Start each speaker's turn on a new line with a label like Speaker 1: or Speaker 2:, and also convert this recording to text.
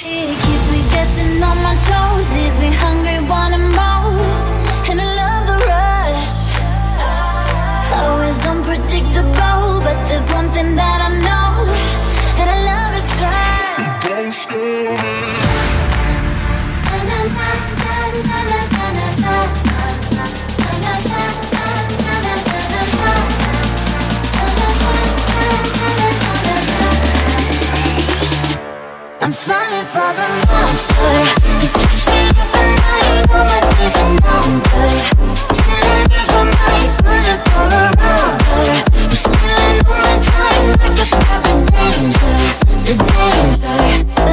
Speaker 1: It keeps me guessing on my toes, leaves me hungry, wanting more. And I love the rush, always unpredictable. But there's one thing that I know, that I love is right. Don't stop me. I'm falling for the monster. You touch me up at night, all my days are numbered. Chilling is my mind, running for a rubber. You're stealing all my time like a step in danger, the danger.